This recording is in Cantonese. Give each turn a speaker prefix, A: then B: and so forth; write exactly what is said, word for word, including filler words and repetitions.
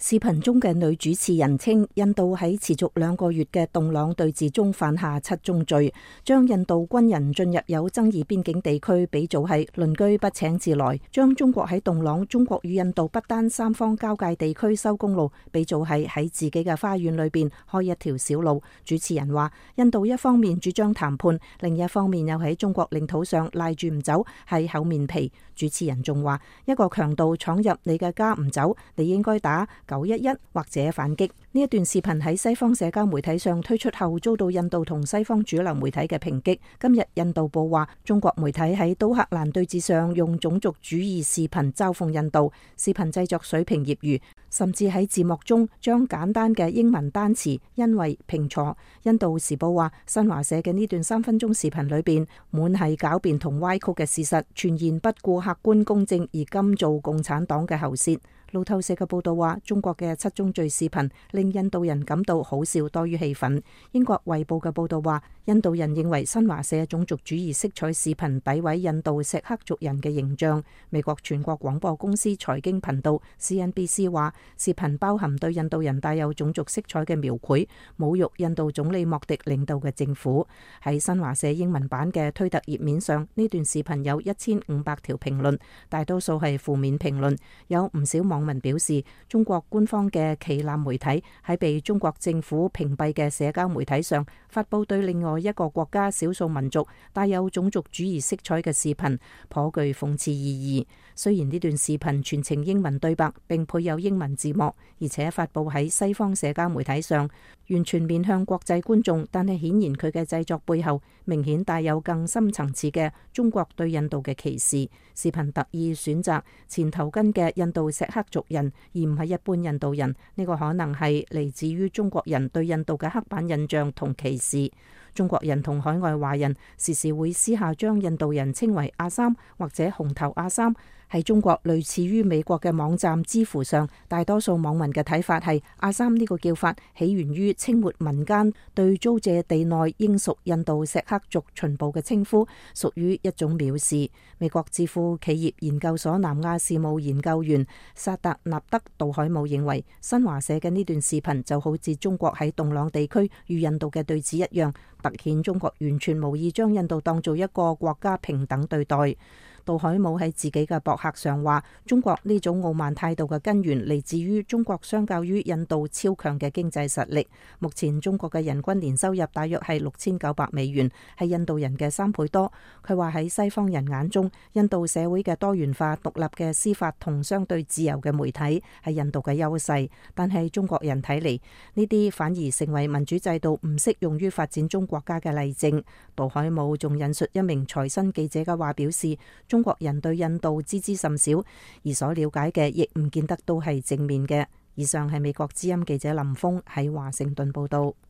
A: 視頻中嘅女主持人稱，印度喺持續兩個月嘅洞朗對峙中犯下七宗罪，將印度軍人進入有爭議邊境地區比做係鄰居不請自來，將中國喺洞朗中國與印度不丹三方交界地區修公路比做係喺自己嘅花園裏邊開一條小路。主持人話，印度一方面主張談判，另一方面又喺中國領土上賴住唔走，係厚面皮。主持人仲話，一個強盜闖入你嘅家唔走，你應該打九一一或者反擊。呢一段視頻喺西方社交媒體上推出後，遭到印度同西方主流媒體嘅抨擊。今日印度報話，中國媒體喺都克蘭對峙上用種族主義視頻嘲諷印度，視頻製作水平業餘，甚至喺字幕中將簡單嘅英文單詞因為拼錯。印度時報話，新華社嘅呢段三分鐘視頻裏邊滿係狡辯同歪曲嘅事實，全然不顧客觀公正而甘做共產黨嘅喉舌。路透社嘅報道話，中國嘅七宗罪視頻令印度人感到好笑多於氣憤。英國衛報嘅報道話，印度人認為新華社種族主義色彩視頻詆毀印度錫克族人嘅形象。美國全國廣播公司財經頻道 C N B C 話，視頻包含對印度人帶有種族色彩嘅描繪，侮辱印度總理莫迪領導嘅政府。喺新華社英文版嘅推特頁面上，呢段視頻有一千五百條評論，大多數係負面評論。有唔少網民表示，中國官方嘅旗艦媒體喺被中國政府屏蔽嘅社交媒體上發佈對另外一個國家少數民族帶有種族主義色彩嘅視頻，頗具諷刺意義。雖然呢段視頻全程英文對白並配有英文字幕，而且發佈喺西方社交媒體上，完全面向國際觀眾，但係顯然佢嘅製作背後明顯帶有更深層次嘅中國對印度嘅歧視。視頻特意選擇前頭巾嘅印度錫克族人，而唔係一般印度人，呢個可能係嚟自於中國人對印度嘅刻板印象同歧視。中國人同海外華人時時會私下將印度人稱為阿三或者紅頭阿三。喺中國類似於美國嘅網站知乎上，大多數網民嘅睇法係阿三呢個叫法起源於清末民間對租借地內應屬印度錫克族巡捕嘅稱呼，屬於一種藐視。美國智庫企業研究所南亞事務研究員薩達納德杜海姆認為，新華社嘅呢段視頻就好似中國喺洞朗地區與印度嘅對峙一樣，凸顯中國完全無意將印度當做一個國家平等對待。杜海姆喺自己嘅博客上話，中國呢種傲慢態度嘅根源嚟自於中國相較於印度超強嘅經濟實力。目前中國嘅人均年收入大約係六千九百美元，係印度人嘅三倍多。佢話喺西方人眼中，印度社會嘅多元化、獨立嘅司法同相對自由嘅媒體係印度嘅優勢，但係中國人睇嚟，呢啲反而成為民主制度唔適用於發展中國家嘅例證。杜海姆仲引述一名財新記者嘅話表示，中國人對印度知之甚少，而所了解嘅亦唔見得都係正面嘅。以上係美國之音記者林峰喺華盛頓報道。